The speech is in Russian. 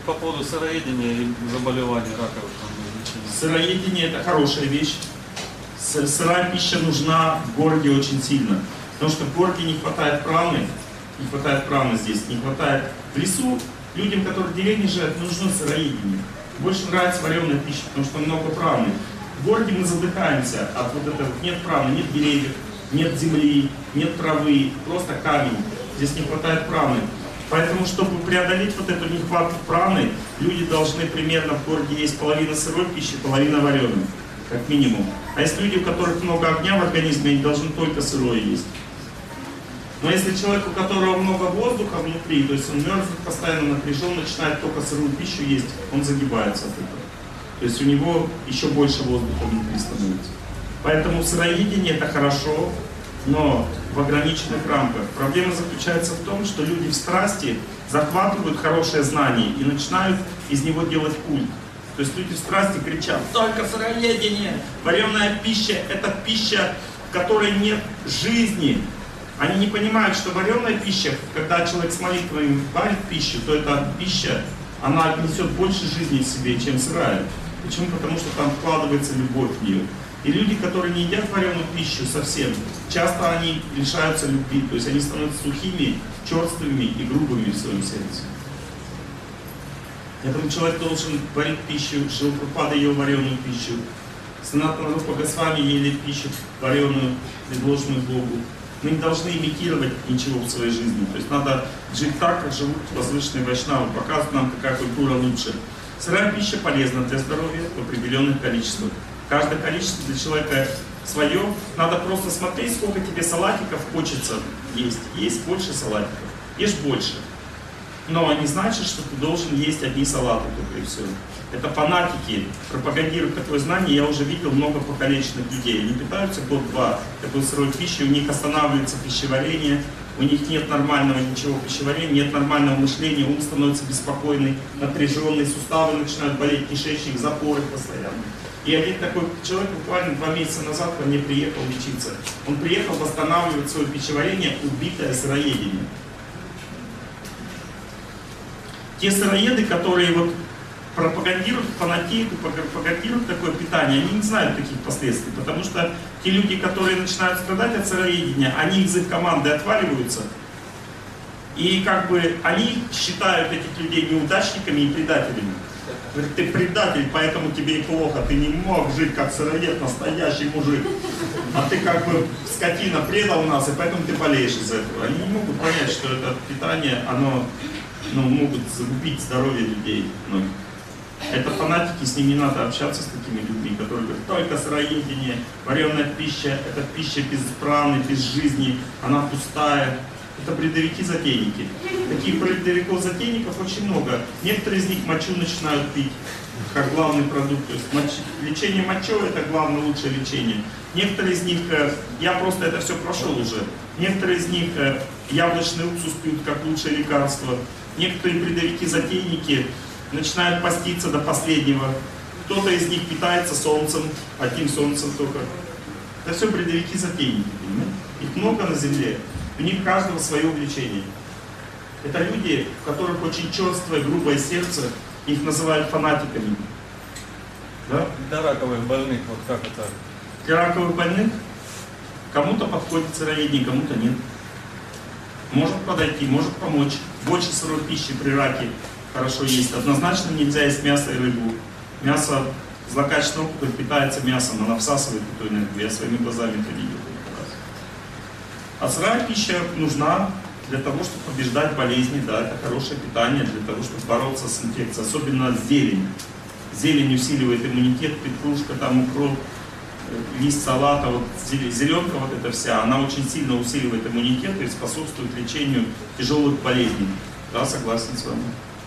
по поводу сыроедения и заболеваний раковых. Сыроедение — это хорошая вещь. Сырая пища нужна в городе очень сильно. Потому что в городе не хватает праны, здесь, не хватает. В лесу людям, которые в деревне живут, нужно сыроедение. Больше нравится вареная пища, потому что много праны. В городе мы задыхаемся от вот этого. Нет праны, нет деревьев, нет земли, нет травы, просто камень. Здесь не хватает праны. Поэтому, чтобы преодолеть вот эту нехватку праны, люди должны примерно в городе есть половина сырой пищи, половина вареной, как минимум. А есть люди, у которых много огня в организме, они должны только сырое есть. Но если человек, у которого много воздуха внутри, то есть он мерзнет, постоянно напряжен, начинает только сырую пищу есть, он загибается от этого. То есть у него еще больше воздуха внутри становится. Поэтому сыроедение — это хорошо, но в ограниченных рамках. Проблема заключается в том, что люди в страсти захватывают хорошее знание и начинают из него делать культ. То есть люди в страсти кричат: только сыроедение, вареная пища — это пища, в которой нет жизни. Они не понимают, что вареная пища, когда человек с молитвой варит пищу, то эта пища, она несет больше жизни в себе, чем сырая. Почему? Потому что там вкладывается любовь в нее. И люди, которые не едят вареную пищу совсем, часто они лишаются любви, то есть они становятся сухими, черствыми и грубыми в своем сердце. Поэтому человек должен варить пищу, Шрила Прабхупада ел вареную пищу, Санатана Рупа Госвами ели пищу вареную, предложенную Богу. Мы не должны имитировать ничего в своей жизни, то есть надо жить так, как живут возвышенные вайшнавы, показывают нам, какая культура лучше. Сырая пища полезна для здоровья в определенных количествах. Каждое количество для человека свое. Надо просто смотреть, сколько тебе салатиков хочется есть. Есть больше салатиков. Ешь больше. Но не значит, что ты должен есть одни салаты только и все. Это фанатики пропагандируют такое знание. Я уже видел много покалеченных людей. Они питаются год-два такой сырой пищей, у них останавливается пищеварение, у них нет нормального ничего пищеварения, нет нормального мышления, ум становится беспокойный, напряженный, суставы начинают болеть, кишечник, запоры постоянно. И один такой человек буквально 2 месяца назад ко мне приехал лечиться. Он приехал восстанавливать свое пищеварение, убитое сыроедением. Те сыроеды, которые вот пропагандируют, фанатеют, пропагандируют такое питание, они не знают таких последствий, потому что те люди, которые начинают страдать от сыроедения, они из их команды отваливаются, и как бы они считают этих людей неудачниками и предателями. Говорит: ты предатель, поэтому тебе и плохо, ты не мог жить как сыроед, настоящий мужик, а ты как бы скотина предал нас, и поэтому ты болеешь из-за этого. Они не могут понять, что это питание, оно могут загубить здоровье людей. Это фанатики, с ними не надо общаться, с такими людьми, которые говорят: только сыроедение, вареная пища, это пища без праны, без жизни, она пустая. Это бредовики-затейники. Таких бредовиков-затейников очень много. Некоторые из них мочу начинают пить, как главный продукт. То есть лечение мочой — это главное, лучшее лечение. Некоторые из них, я просто это все прошел уже, некоторые из них яблочный уксус пьют как лучшее лекарство. Некоторые бредовики-затейники начинают поститься до последнего. Кто-то из них питается солнцем, одним солнцем только. Это все бредовики-затейники, понимаете? Их много на земле. У них каждого свое увлечение. Это люди, у которых очень черствое, грубое сердце, их называют фанатиками. Да? Для раковых больных, вот как это? Для раковых больных кому-то подходит сыроедение, кому-то нет. Может подойти, может помочь. Больше сырой пищи при раке хорошо есть. Однозначно нельзя есть мясо и рыбу. Мясо, злокачественная опухоль питается мясом, она всасывает эту энергию. Я своими глазами это видел. А сырая пища нужна для того, чтобы побеждать болезни, да, это хорошее питание для того, чтобы бороться с инфекцией, особенно зелень. Зелень усиливает иммунитет, петрушка, там укроп, лист салата, вот зеленка вот эта вся, она очень сильно усиливает иммунитет и способствует лечению тяжелых болезней. Да, согласен с вами.